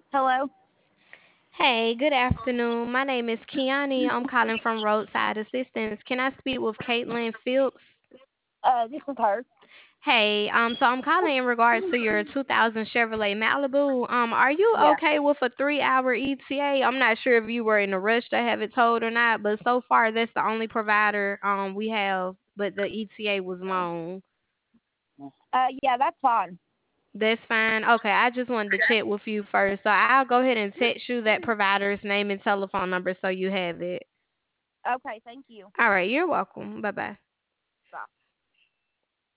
Hello. Hey, good afternoon. My name is Kiani. I'm calling from Roadside Assistance. Can I speak with Caitlin Phillips? This is her. So I'm calling in regards to your 2000 Chevrolet Malibu. Are you Yeah. okay with a 3-hour ETA? I'm not sure if you were in a rush to have it towed or not, but so far that's the only provider we have, but the ETA was long. Yeah, that's fine. That's fine. Okay, I just wanted to check with you first. So I'll go ahead and text you that provider's name and telephone number so you have it. Okay, thank you. All right, you're welcome. Bye bye. Bye.